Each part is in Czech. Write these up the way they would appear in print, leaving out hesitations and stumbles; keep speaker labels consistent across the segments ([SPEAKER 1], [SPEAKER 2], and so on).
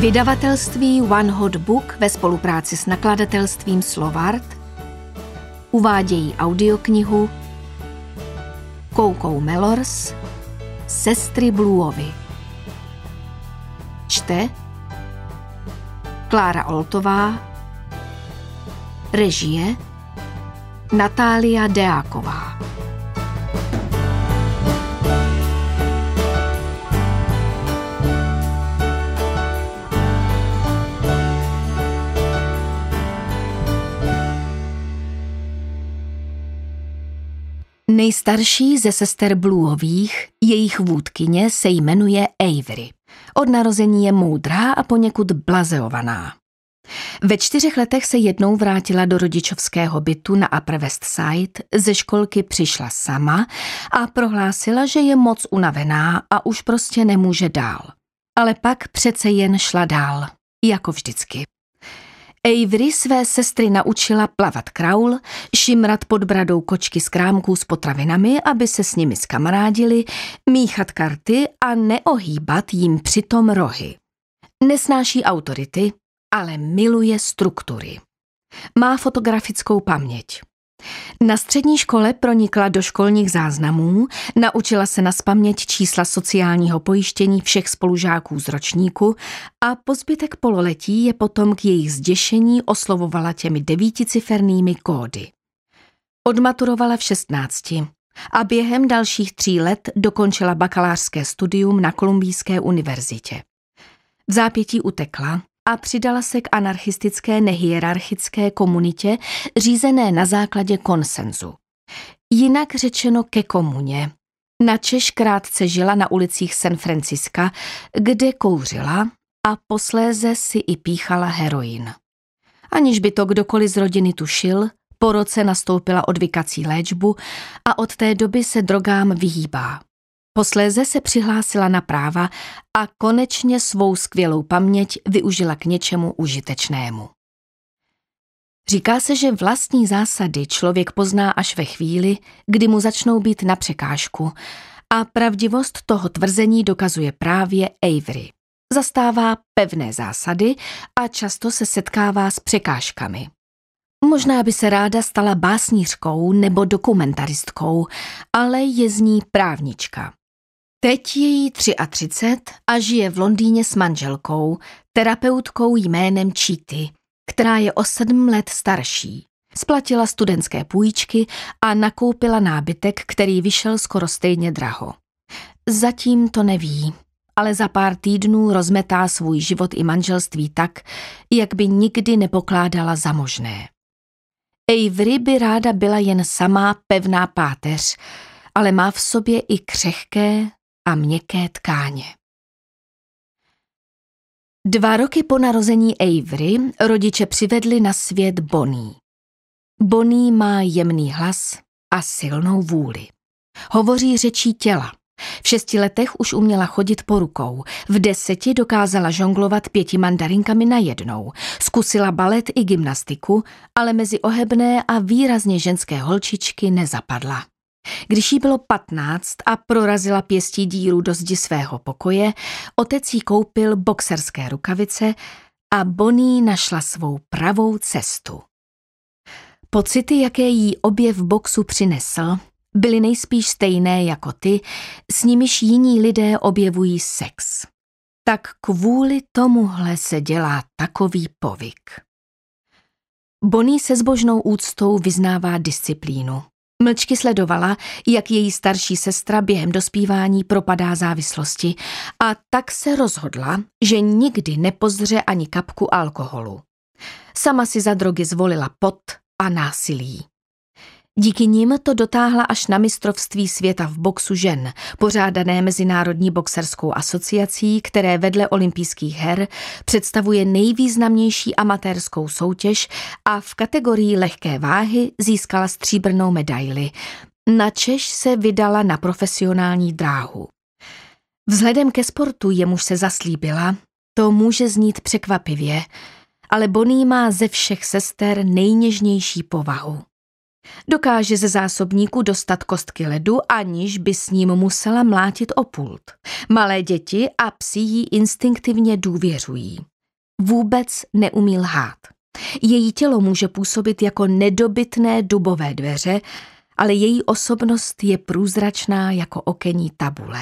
[SPEAKER 1] Vydavatelství One Hot Book ve spolupráci s nakladatelstvím Slovart uvádějí audioknihu Coco Mellors Sestry Bluovy. Čte Klára Oltová, režie Natália Deáková. Nejstarší ze sester Bluových, jejich vůdkyně, se jmenuje Avery. Od narození je moudrá a poněkud blazeovaná. Ve 4 letech se jednou vrátila do rodičovského bytu na Upper West Side, ze školky přišla sama a prohlásila, že je moc unavená a už prostě nemůže dál. Ale pak přece jen šla dál, jako vždycky. Avery své sestry naučila plavat kraul, šimrat pod bradou kočky z krámků s potravinami, aby se s nimi zkamarádili, míchat karty a neohýbat jim přitom rohy. Nesnáší autority, ale miluje struktury. Má fotografickou paměť. Na střední škole pronikla do školních záznamů, naučila se nazpaměť čísla sociálního pojištění všech spolužáků z ročníku a po zbytek pololetí je potom k jejich zděšení oslovovala těmi 9cifernými kódy. Odmaturovala v 16 a během dalších 3 let dokončila bakalářské studium na Kolumbijské univerzitě. V zápětí utekla a přidala se k anarchistické nehierarchické komunitě řízené na základě konsenzu. Jinak řečeno ke komuně. Načež krátce žila na ulicích San Franciska, kde kouřila a posléze si i píchala heroin. Aniž by to kdokoliv z rodiny tušil, po roce nastoupila odvykací léčbu a od té doby se drogám vyhýbá. Posléze se přihlásila na práva a konečně svou skvělou paměť využila k něčemu užitečnému. Říká se, že vlastní zásady člověk pozná až ve chvíli, kdy mu začnou být na překážku, a pravdivost toho tvrzení dokazuje právě Avery. Zastává pevné zásady a často se setkává s překážkami. Možná by se ráda stala básnířkou nebo dokumentaristkou, ale je z ní právnička. Teď je jí 33 a žije v Londýně s manželkou, terapeutkou jménem Chity, která je o 7 let starší. Splatila studentské půjčky a nakoupila nábytek, který vyšel skoro stejně draho. Zatím to neví, ale za pár týdnů rozmetá svůj život i manželství tak, jak by nikdy nepokládala za možné. Avery by ráda byla jen samá pevná páteř, ale má v sobě i křehké a měkké tkáně. 2 roky po narození Avery rodiče přivedli na svět Bonnie. Bonnie má jemný hlas a silnou vůli. Hovoří řečí těla. V 6 letech už uměla chodit po rukou. V 10 dokázala žonglovat 5 mandarinkami najednou. Zkusila balet i gymnastiku, ale mezi ohebné a výrazně ženské holčičky nezapadla. Když jí bylo 15 a prorazila pěstí díru do zdi svého pokoje, otec jí koupil boxerské rukavice a Bonnie našla svou pravou cestu. Pocity, jaké jí objev boxu přinesl, byly nejspíš stejné jako ty, s nimiž jiní lidé objevují sex. Tak kvůli tomuhle se dělá takový povyk. Bonnie se zbožnou úctou vyznává disciplínu. Mlčky sledovala, jak její starší sestra během dospívání propadá závislosti, a tak se rozhodla, že nikdy nepozře ani kapku alkoholu. Sama si za drogy zvolila pot a násilí. Díky nim to dotáhla až na mistrovství světa v boxu žen, pořádané Mezinárodní boxerskou asociací, které vedle olympijských her představuje nejvýznamnější amatérskou soutěž, a v kategorii lehké váhy získala stříbrnou medaili, načež se vydala na profesionální dráhu. Vzhledem ke sportu, jemuž se zaslíbila, to může znít překvapivě, ale Bonnie má ze všech sester nejněžnější povahu. Dokáže ze zásobníku dostat kostky ledu, aniž by s ním musela mlátit o pult. Malé děti a psi jí instinktivně důvěřují. Vůbec neumí lhát. Její tělo může působit jako nedobytné dubové dveře, ale její osobnost je průzračná jako okenní tabule.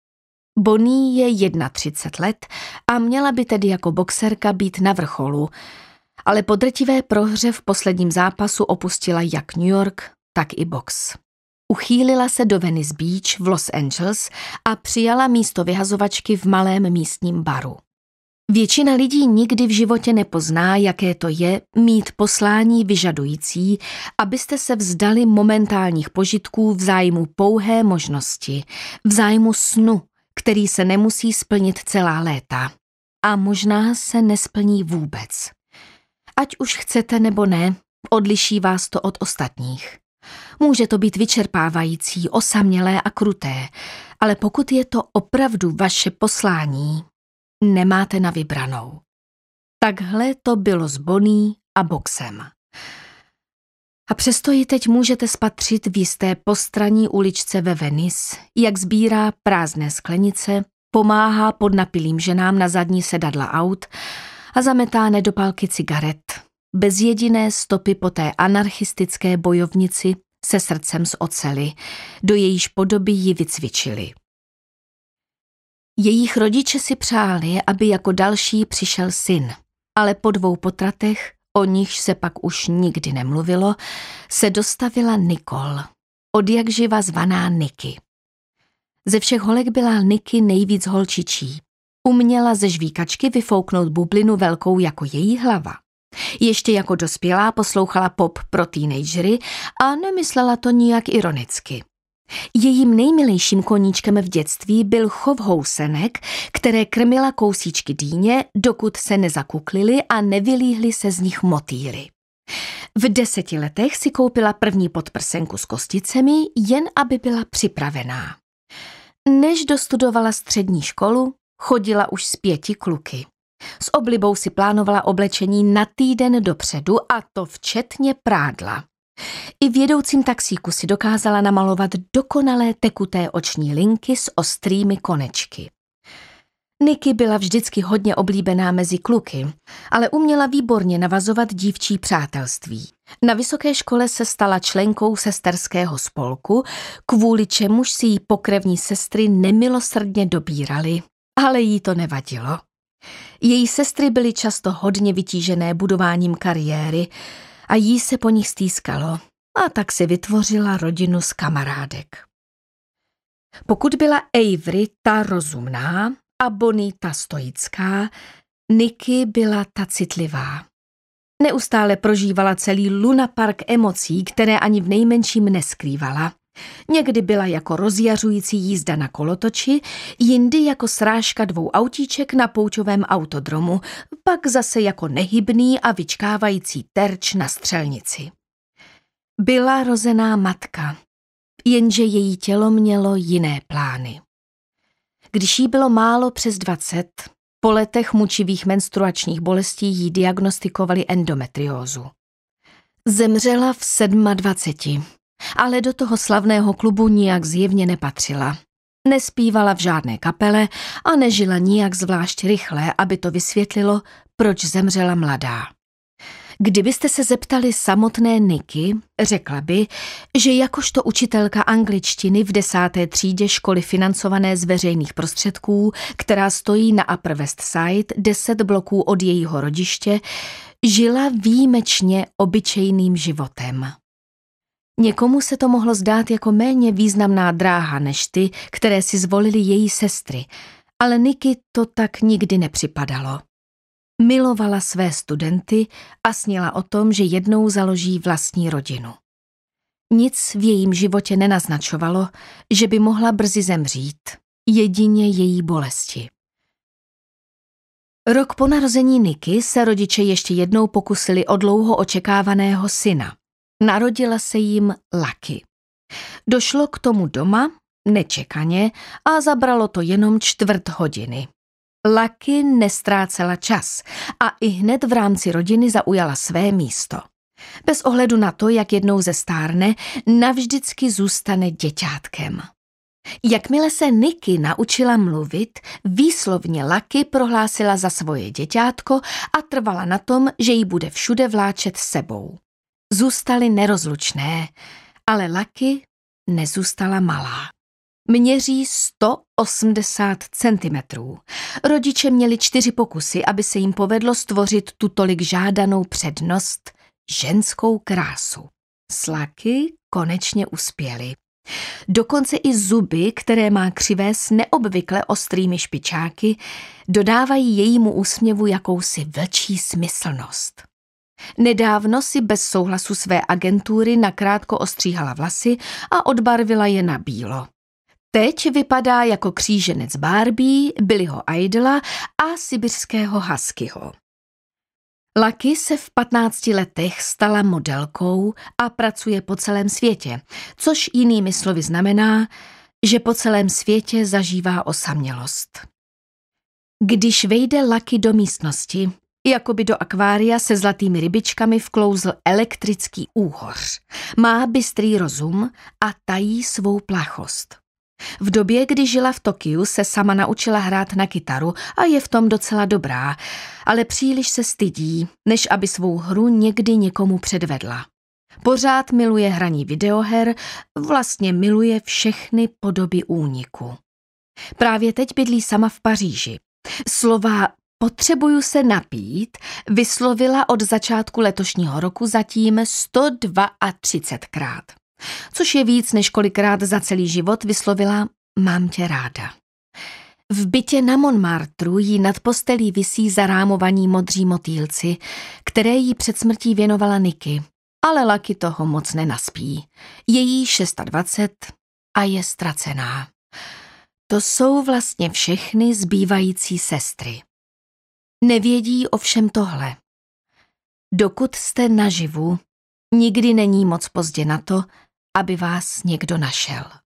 [SPEAKER 1] Bonnie je 31 let a měla by tedy jako boxerka být na vrcholu, ale po drtivé prohře v posledním zápasu opustila jak New York, tak i box. Uchýlila se do Venice Beach v Los Angeles a přijala místo vyhazovačky v malém místním baru. Většina lidí nikdy v životě nepozná, jaké to je mít poslání vyžadující, abyste se vzdali momentálních požitků v zájmu pouhé možnosti, v zájmu snu, který se nemusí splnit celá léta. A možná se nesplní vůbec. Ať už chcete nebo ne, odliší vás to od ostatních. Může to být vyčerpávající, osamělé a kruté, ale pokud je to opravdu vaše poslání, nemáte na vybranou. Takhle to bylo s Bonnie a boxem. A přesto ji teď můžete spatřit v jisté postranní uličce ve Venice, jak sbírá prázdné sklenice, pomáhá podnapilým ženám na zadní sedadla aut a zametá nedopalky cigaret, bez jediné stopy po té anarchistické bojovnici se srdcem z oceli, do jejíž podoby ji vycvičili. Jejich rodiče si přáli, aby jako další přišel syn, ale po 2 potratech, o nichž se pak už nikdy nemluvilo, se dostavila Nicole, odjakživa zvaná Nicky. Ze všech holek byla Nicky nejvíc holčičí. Uměla ze žvíkačky vyfouknout bublinu velkou jako její hlava. Ještě jako dospělá poslouchala pop pro teenagery a nemyslela to nijak ironicky. Jejím nejmilejším koníčkem v dětství byl chov housenek, které krmila kousíčky dýně, dokud se nezakuklily a nevylíhly se z nich motýly. V 10 letech si koupila první podprsenku s kosticemi, jen aby byla připravená. Než dostudovala střední školu, chodila už s 5 kluky. S oblibou si plánovala oblečení na týden dopředu a to včetně prádla. I v jedoucím taxíku si dokázala namalovat dokonalé tekuté oční linky s ostrými konečky. Nicky byla vždycky hodně oblíbená mezi kluky, ale uměla výborně navazovat dívčí přátelství. Na vysoké škole se stala členkou sesterského spolku, kvůli čemuž si jí pokrevní sestry nemilosrdně dobíraly, ale jí to nevadilo. Její sestry byly často hodně vytížené budováním kariéry a jí se po nich stýskalo a tak si vytvořila rodinu z kamarádek. Pokud byla Avery ta rozumná a Bonnie ta stoická, Nicky byla ta citlivá. Neustále prožívala celý lunapark emocí, které ani v nejmenším neskrývala. Někdy byla jako rozjařující jízda na kolotoči, jindy jako srážka 2 autíček na poučovém autodromu, pak zase jako nehybný a vyčkávající terč na střelnici. Byla rozená matka, jenže její tělo mělo jiné plány. Když jí bylo málo přes 20, po letech mučivých menstruačních bolestí jí diagnostikovali endometriózu. Zemřela v 27, ale do toho slavného klubu nijak zjevně nepatřila. Nespívala v žádné kapele a nežila nijak zvlášť rychle, aby to vysvětlilo, proč zemřela mladá. Kdybyste se zeptali samotné Nicky, řekla by, že jakožto učitelka angličtiny v 10. třídě školy financované z veřejných prostředků, která stojí na Upper West Side 10 bloků od jejího rodiště, žila výjimečně obyčejným životem. Někomu se to mohlo zdát jako méně významná dráha než ty, které si zvolily její sestry, ale Nicky to tak nikdy nepřipadalo. Milovala své studenty a snila o tom, že jednou založí vlastní rodinu. Nic v jejím životě nenaznačovalo, že by mohla brzy zemřít, jedině její bolesti. Rok po narození Nicky se rodiče ještě jednou pokusili o dlouho očekávaného syna. Narodila se jim Lucky. Došlo k tomu doma, nečekaně, a zabralo to jenom 1/4 hodiny. Lucky nestrácela čas a ihned v rámci rodiny zaujala své místo. Bez ohledu na to, jak jednou zestárne, navždycky zůstane děťátkem. Jakmile se Nikki naučila mluvit, výslovně Lucky prohlásila za svoje děťátko a trvala na tom, že ji bude všude vláčet s sebou. Zůstaly nerozlučné, ale Lucky nezůstala malá. Měří 180 centimetrů. Rodiče měli 4 pokusy, aby se jim povedlo stvořit tu tolik žádanou přednost, ženskou krásu. S Lucky konečně uspěli. Dokonce i zuby, které má křivé s neobvykle ostrými špičáky, dodávají jejímu úsměvu jakousi vlčí smyslnost. Nedávno si bez souhlasu své agentury nakrátko ostříhala vlasy a odbarvila je na bílo. Teď vypadá jako kříženec Barbie, Billyho Idola a sibirského huskyho. Lucky se v 15 letech stala modelkou a pracuje po celém světě, což jinými slovy znamená, že po celém světě zažívá osamělost. Když vejde Lucky do místnosti, jakoby do akvária se zlatými rybičkami vklouzl elektrický úhoř. Má bystrý rozum a tají svou plachost. V době, kdy žila v Tokiu, se sama naučila hrát na kytaru a je v tom docela dobrá, ale příliš se stydí, než aby svou hru někdy někomu předvedla. Pořád miluje hraní videoher, vlastně miluje všechny podoby úniku. Právě teď bydlí sama v Paříži. Slova "potřebuju se napít" vyslovila od začátku letošního roku zatím 132krát. Což je víc, než kolikrát za celý život vyslovila "mám tě ráda". V bytě na Montmartru jí nad postelí visí zarámovaní modří motýlci, které jí před smrtí věnovala Nikki, ale Lucky toho moc nenaspí. Je jí 26 a je ztracená. To jsou vlastně všechny zbývající sestry. Nevědí o všem tohle. Dokud jste naživu, nikdy není moc pozdě na to, aby vás někdo našel.